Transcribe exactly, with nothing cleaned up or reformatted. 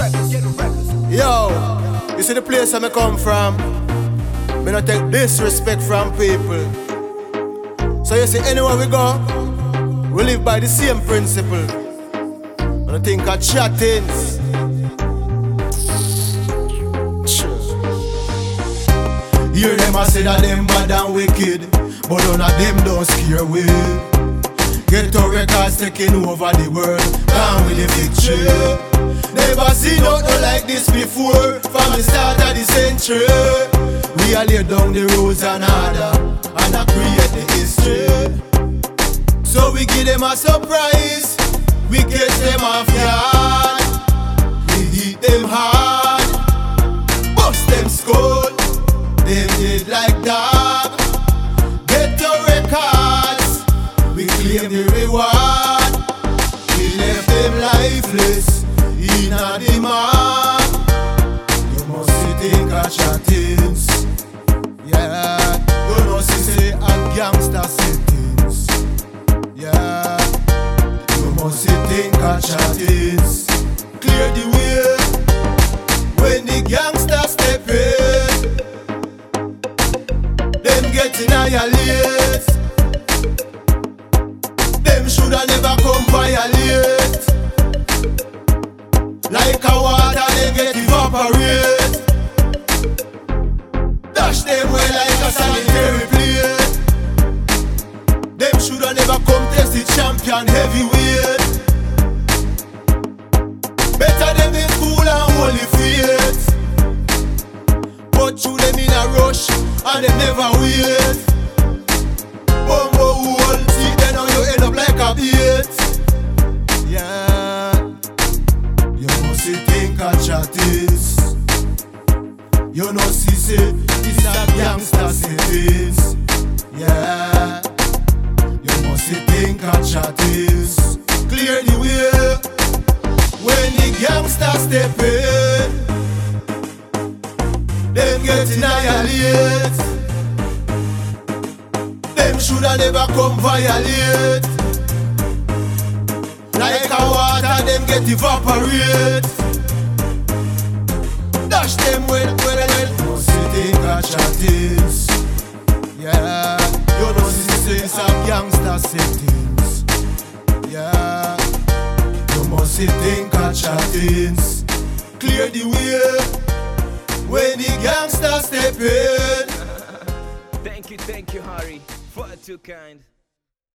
records, ghetto records. Yo, you see the place I come from? Me not take disrespect from people. So you see anywhere we go, we live by the same principle. And I think of chattings. Hear them a say that them bad and wicked, but none of them don't scare we. Ghetto records taking over the world, down with the victory. Never seen nothing like this before, from the start of the century. We are lay down the rules and order, and I create the history. So we give them a surprise, we catch them off guard. We hit them hard, bust them skull, them dead like dog. Ghetto records, we claim the reward. We left them lifeless in a demand. You must see think of chattings. Yeah, you know see say a gangster settings. Yeah, you must see think of chattings. Clear the way when the gangster step in. Them get annihilate. Them shoulda never come violate. Like a water, them get evaporate. Dash them way like a sanitary plate. Them shoulda never come test the champion heavyweight. Better them in cool and holy faith. But through them in a rush and them never wait. Bumbo hole, see then now you end up like a bait. Yeah, you must see think of chattings. You know see say this a gangster settings. Yeah, you must see think of chattings. Clear the way when the gangster step in. Them get annihilate. Them shoulda never come violate. Like a water, them get evaporate. Dash them when, when, when. You must see think of chattings. Yeah, you know see say some gangster settings. Yeah, you must see think of chattings. Clear the way when the gangster step in. Thank you, thank you, Harry. Far too kind.